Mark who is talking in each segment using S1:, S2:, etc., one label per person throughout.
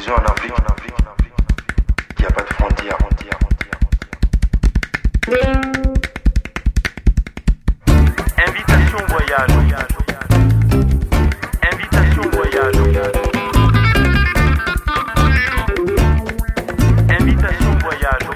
S1: Vision en Afrique, il n'y a pas de frontières.
S2: Invitation voyage. Invitation voyage. Invitation voyage.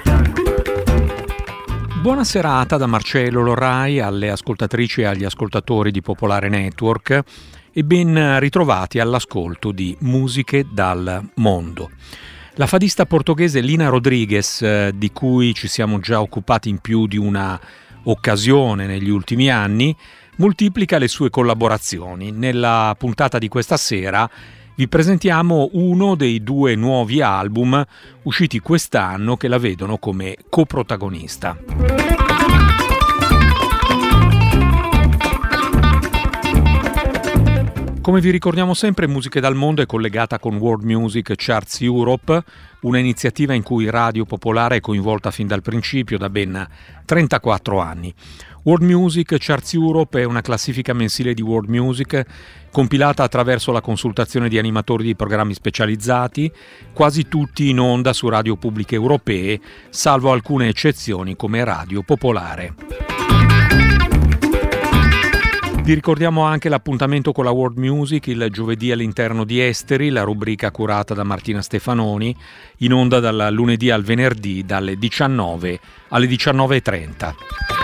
S3: Buona serata da Marcello Lorrai alle ascoltatrici e agli ascoltatori di Popolare Network e ben ritrovati all'ascolto di Musiche dal Mondo. La fadista portoghese Lina Rodrigues, di cui ci siamo già occupati in più di una occasione negli ultimi anni, moltiplica le sue collaborazioni. Nella puntata di questa sera vi presentiamo uno dei 2 nuovi album usciti quest'anno che la vedono come coprotagonista. Come vi ricordiamo sempre, Musiche dal Mondo è collegata con World Music Charts Europe, una iniziativa in cui Radio Popolare è coinvolta fin dal principio, da ben 34 anni. World Music Charts Europe è una classifica mensile di world music compilata attraverso la consultazione di animatori di programmi specializzati, quasi tutti in onda su radio pubbliche europee, salvo alcune eccezioni come Radio Popolare. Vi ricordiamo anche l'appuntamento con la World Music il giovedì all'interno di Esteri, la rubrica curata da Martina Stefanoni, in onda dal lunedì al venerdì dalle 19 alle 19:30.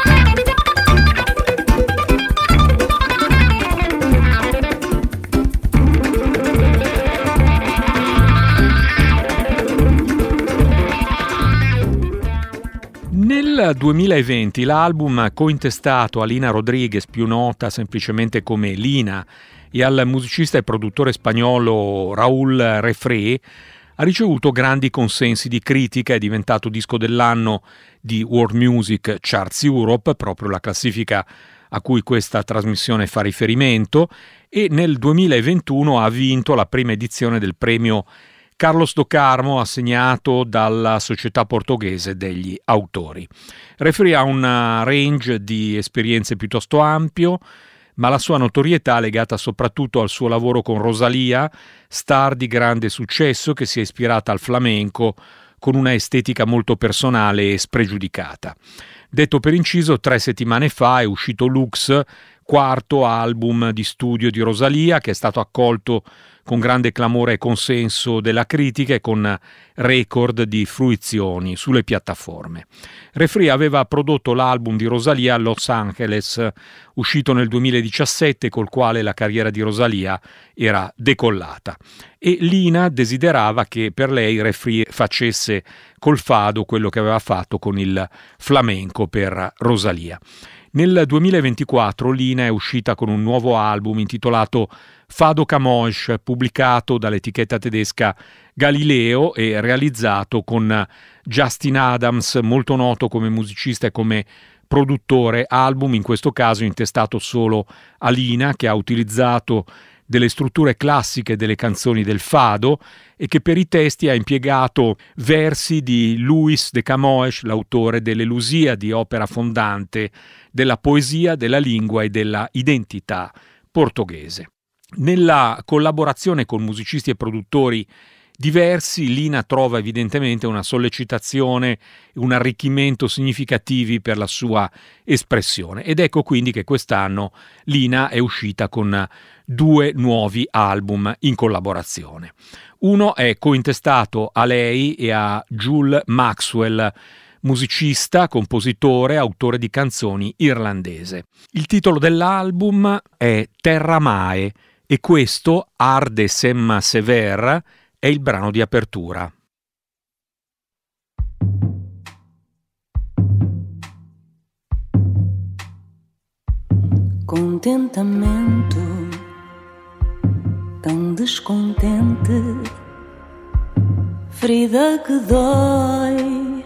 S3: Nel 2020 l'album cointestato a Lina Rodrigues, più nota semplicemente come Lina, e al musicista e produttore spagnolo Raúl Refré, ha ricevuto grandi consensi di critica, è diventato disco dell'anno di World Music Charts Europe, proprio la classifica a cui questa trasmissione fa riferimento, e nel 2021 ha vinto la prima edizione del premio Carlos do Carmo, assegnato dalla Società Portoghese degli Autori. Refré ha un range di esperienze piuttosto ampio, ma la sua notorietà è legata soprattutto al suo lavoro con Rosalía, star di grande successo che si è ispirata al flamenco con una estetica molto personale e spregiudicata. Detto per inciso, 3 settimane fa è uscito Lux, quarto album di studio di Rosalía, che è stato accolto con grande clamore e consenso della critica e con record di fruizioni sulle piattaforme. Refré aveva prodotto l'album di Rosalía a Los Angeles, uscito nel 2017, col quale la carriera di Rosalía era decollata. E Lina desiderava che per lei Refré facesse col fado quello che aveva fatto con il flamenco per Rosalía. Nel 2024 Lina è uscita con un nuovo album intitolato Fado Camões, pubblicato dall'etichetta tedesca Galileo e realizzato con Justin Adams, molto noto come musicista e come produttore, album in questo caso intestato solo a Lina, che ha utilizzato delle strutture classiche delle canzoni del fado e che per i testi ha impiegato versi di Luis de Camões, l'autore delle Lusíadi, opera fondante della poesia, della lingua e della identità portoghese. Nella collaborazione con musicisti e produttori diversi, Lina trova evidentemente una sollecitazione e un arricchimento significativi per la sua espressione, ed ecco quindi che quest'anno Lina è uscita con 2 nuovi album in collaborazione. Uno è cointestato a lei e a Jules Maxwell, musicista, compositore, autore di canzoni irlandese. Il titolo dell'album è Terra Mae e questo, Arde Sem Sever, è il brano di apertura.
S4: Contentamento, tão descontente, ferida que dói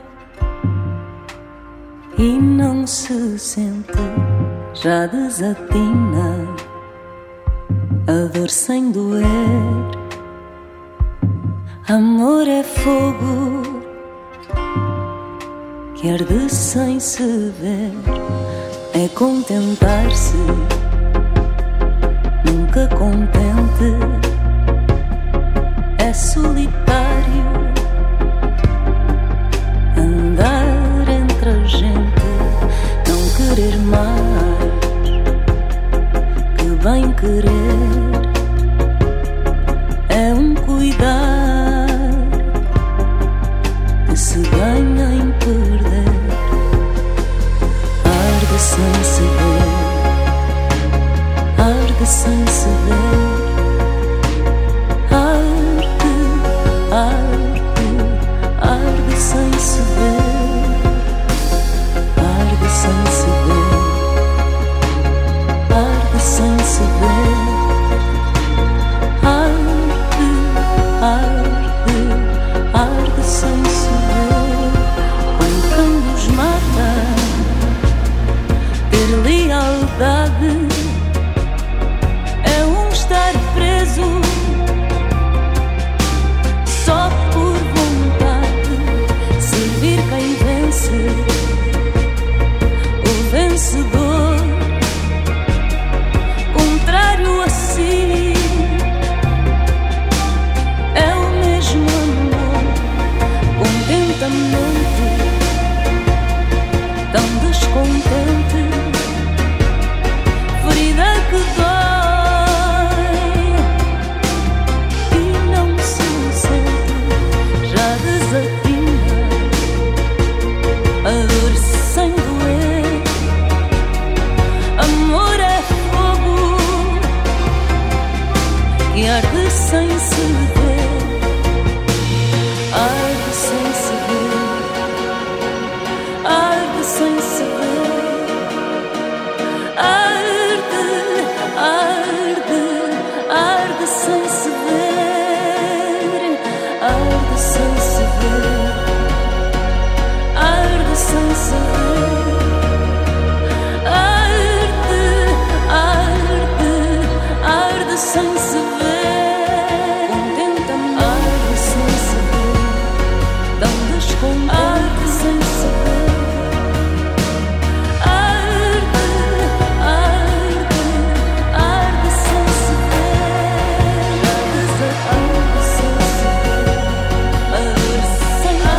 S4: e não se sente, já desatina a dor sem doer. Amor é fogo que arde sem se ver, é contentar-se, nunca contente, é solitário sem se ver, arde sem se ver, arde sem se ver, arde, arde, arde sem se ver, arde sem se ver, arde sem se ver. Sem se ver, contenta-me, arde sem se ver, tão descontente, arde sem se ver, arde, arde, arde sem se ver, arde sem se ver, arde sem se ver,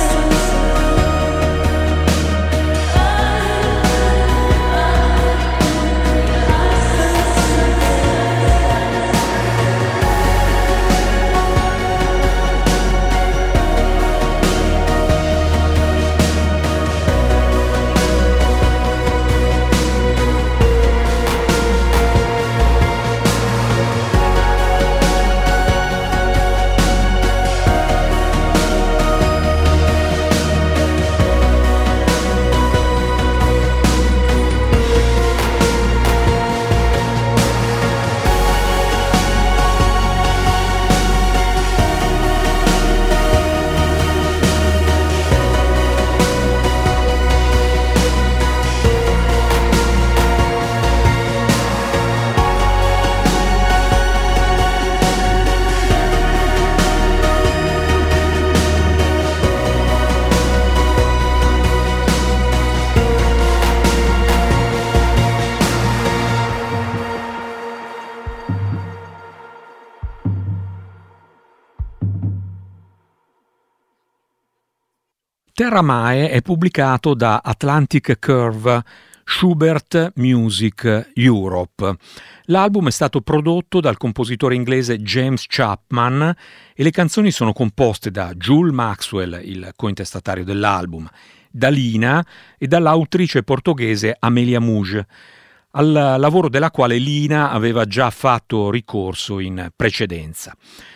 S3: Terra Mae è pubblicato da Atlantic Curve Schubert Music Europe. L'album è stato prodotto dal compositore inglese James Chapman e le canzoni sono composte da Jules Maxwell, il cointestatario dell'album, da Lina e dall'autrice portoghese Amélia Muge, al lavoro della quale Lina aveva già fatto ricorso in precedenza.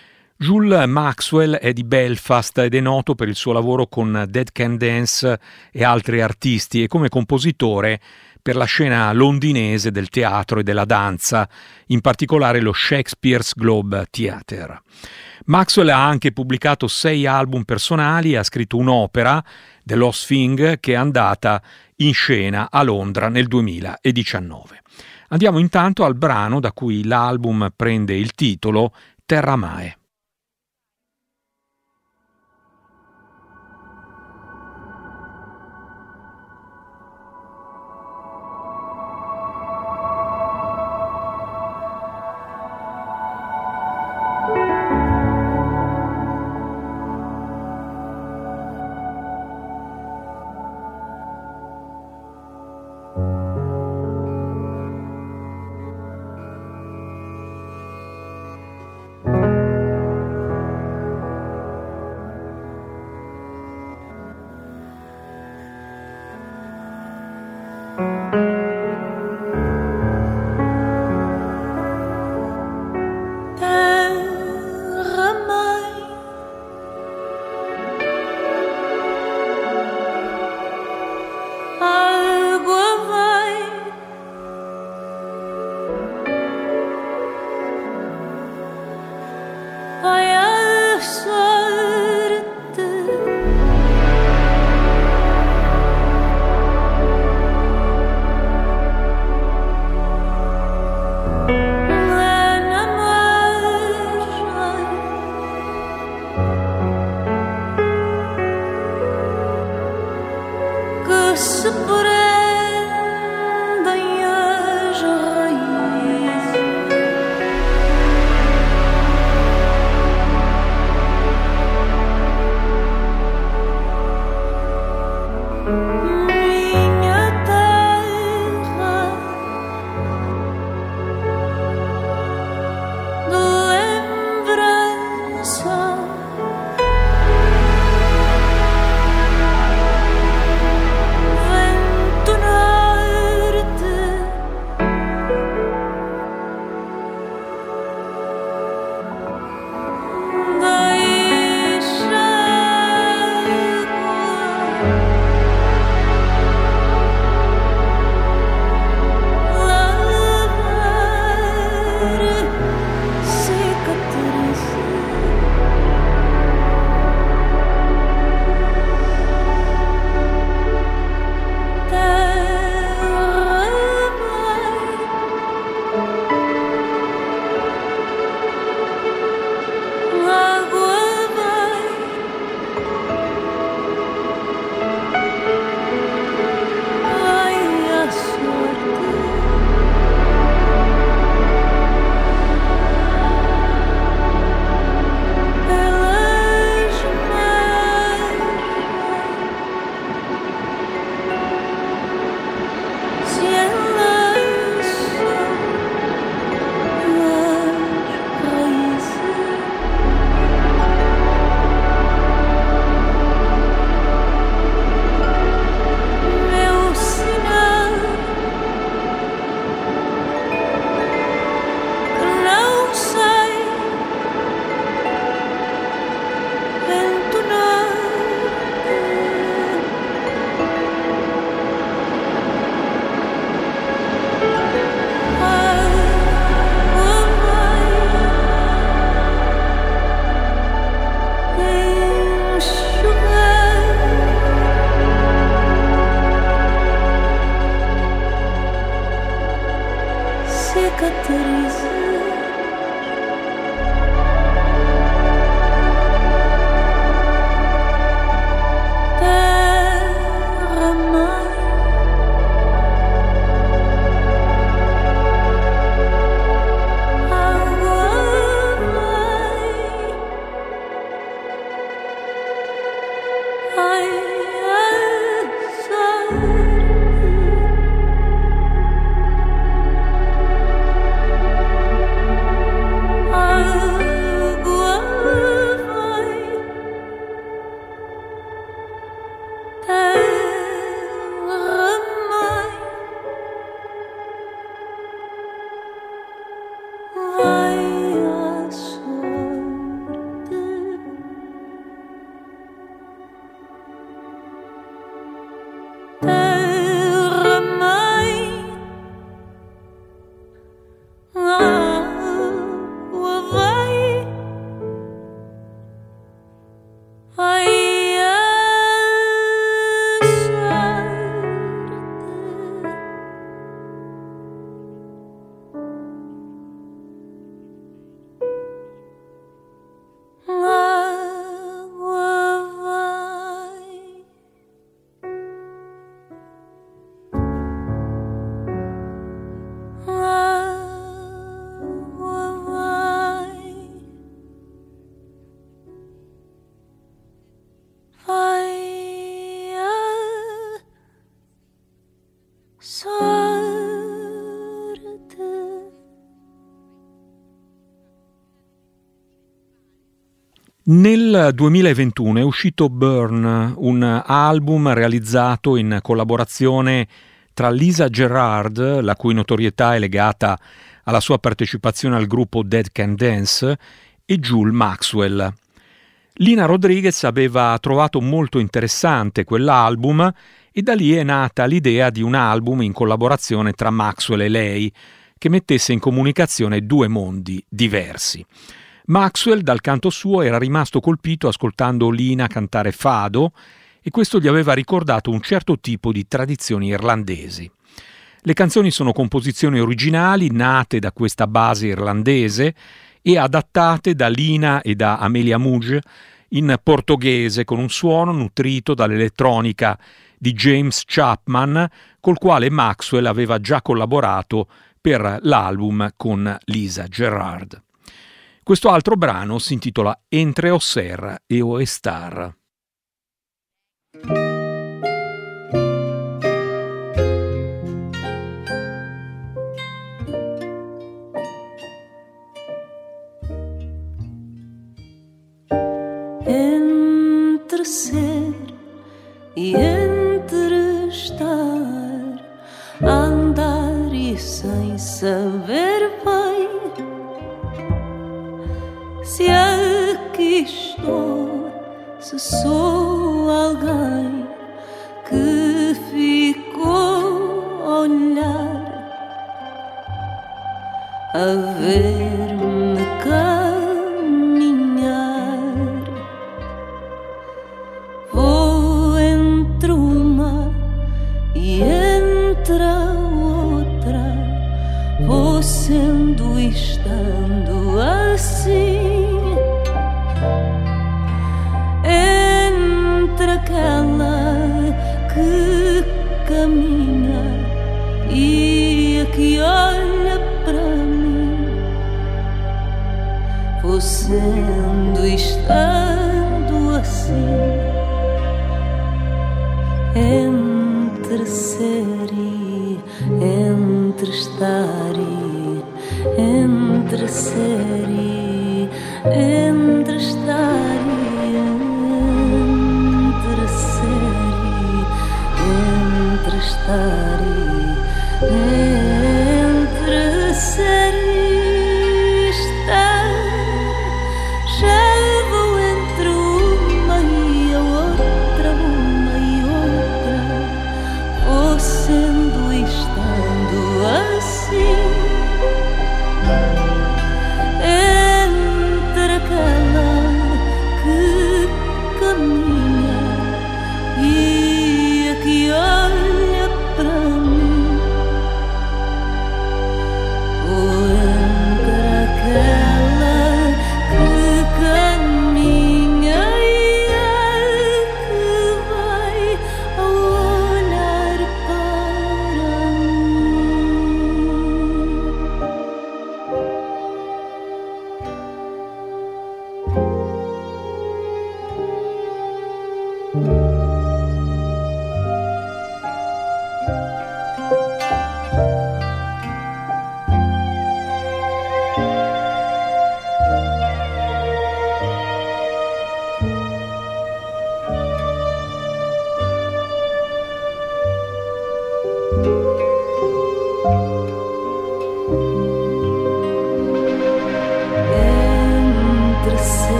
S3: Jules Maxwell è di Belfast ed è noto per il suo lavoro con Dead Can Dance e altri artisti e come compositore per la scena londinese del teatro e della danza, in particolare lo Shakespeare's Globe Theatre. Maxwell ha anche pubblicato 6 album personali e ha scritto un'opera, The Lost Thing, che è andata in scena a Londra nel 2019. Andiamo intanto al brano da cui l'album prende il titolo, Terra Mae. Nel 2021 è uscito Burn, un album realizzato in collaborazione tra Lisa Gerrard, la cui notorietà è legata alla sua partecipazione al gruppo Dead Can Dance, e Jule Maxwell. Lina Rodriguez aveva trovato molto interessante quell'album e da lì è nata l'idea di un album in collaborazione tra Maxwell e lei, che mettesse in comunicazione due mondi diversi. Maxwell, dal canto suo, era rimasto colpito ascoltando Lina cantare fado e questo gli aveva ricordato un certo tipo di tradizioni irlandesi. Le canzoni sono composizioni originali nate da questa base irlandese e adattate da Lina e da Amelia Mudge in portoghese con un suono nutrito dall'elettronica di James Chapman, col quale Maxwell aveva già collaborato per l'album con Lisa Gerrard. Questo altro brano si intitola Entre o Ser e o Estar.
S4: Entre ser e entre estar, andar e sem saber bem se aqui estou, se sou alguém que ficou a olhar, a ver-me caminhar. Vou entre uma e entre a outra, vou sendo e estando assim, entre aquela que caminha e a que olha para mim, vou sendo e estando assim, entre ser e entre estar e entre ser e entre estar e entre ser e entre estar e entre ser e estar, já vou entre uma e a outra, uma e outra, vou sendo e estando assim, entre aquela que caminha e a que olha para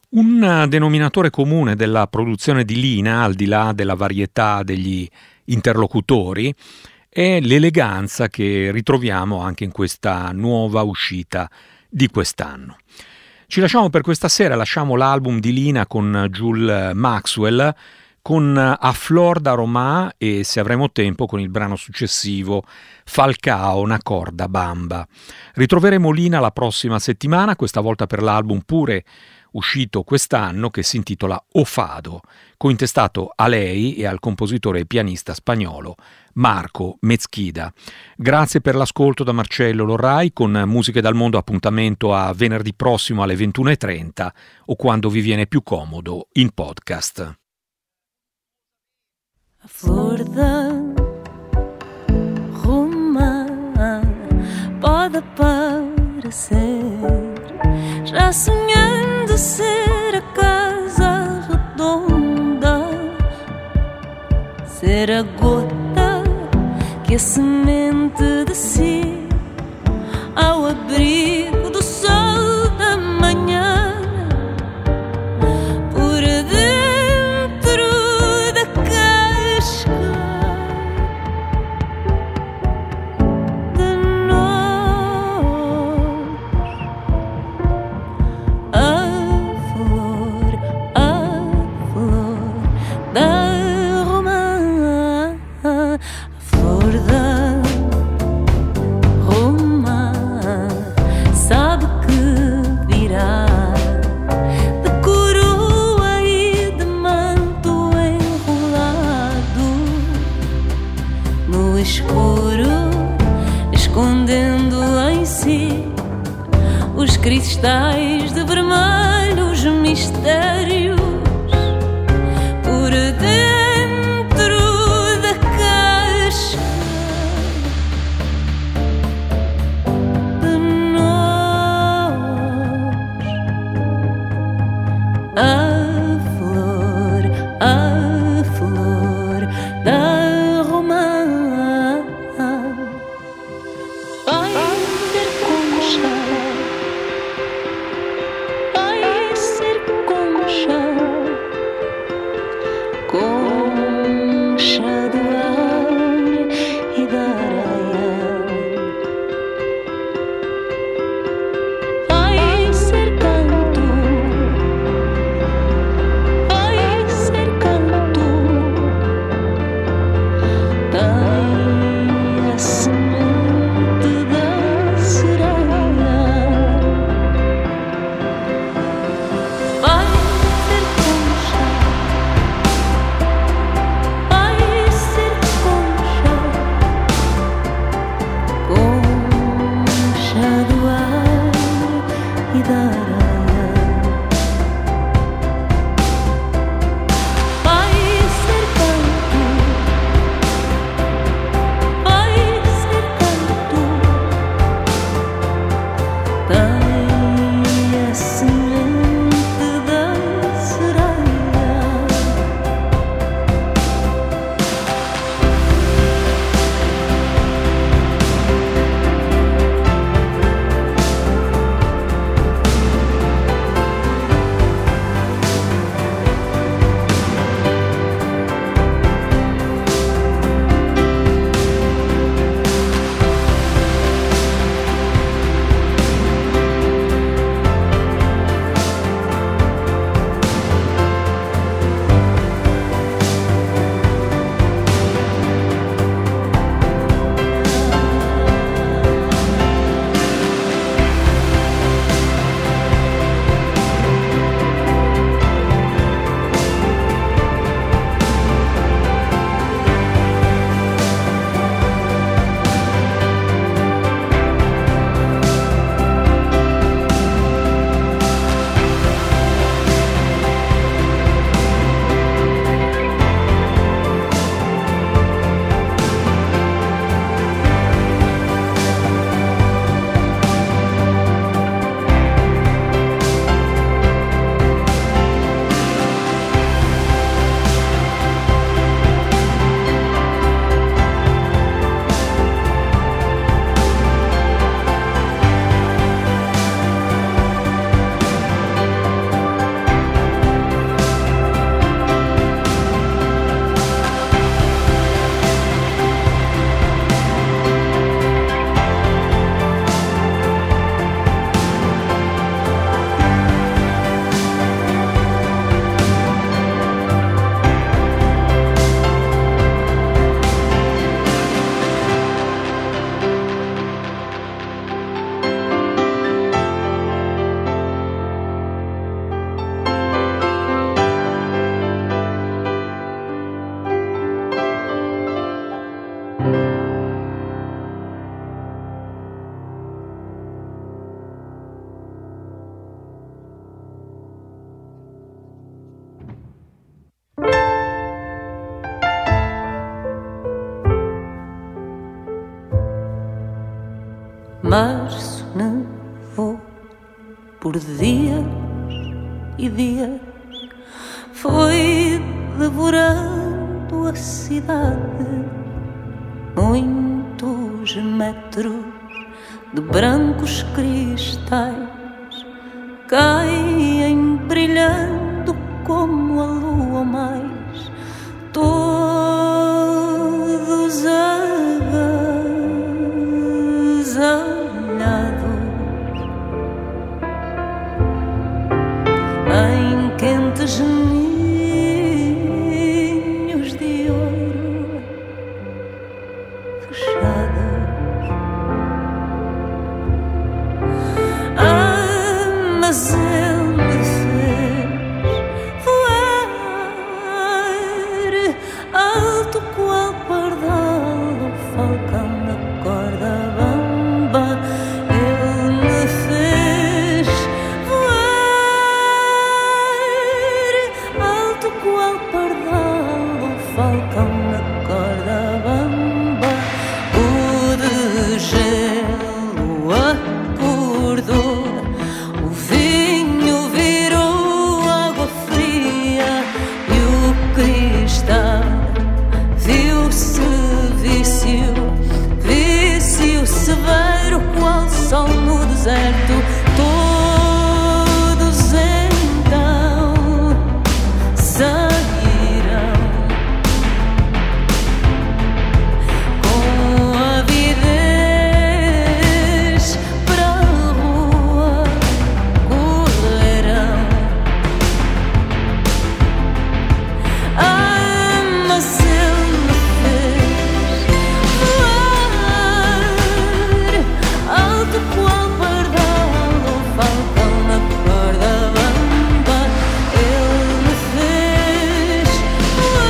S3: Un denominatore comune della produzione di Lina, al di là della varietà degli interlocutori, è l'eleganza che ritroviamo anche in questa nuova uscita di quest'anno. Ci lasciamo per questa sera, lasciamo l'album di Lina con Jules Maxwell, con A Flor da Romà e, se avremo tempo, con il brano successivo Falcao, una corda bamba. Ritroveremo Lina la prossima settimana, questa volta per l'album pure uscito quest'anno che si intitola O Fado, cointestato a lei e al compositore e pianista spagnolo Marco Mezquida. Grazie per l'ascolto da Marcello Lorrai. Con Musiche dal Mondo appuntamento a venerdì prossimo alle 21:30 o quando vi viene più comodo in podcast.
S4: A flor da Romã pode parecer, já sonhando ser a casa redonda, ser a gota que a semente descia ao abrigo do sol da manhã. Por dentro da casca de nós, a flor da romã, a flor da romã sabe que virá de coroa e de manto enrolado no escuro, escondendo em si os cristais de vermelho, os mistérios por dentro da casca de nós. A flor da romã vai ser concha, vai ser concha. Março nevou por dias e dias, foi devorando a cidade. Muitos metros de brancos cristais caem brilhando como a lua, mais todos agasalhados em quente genial.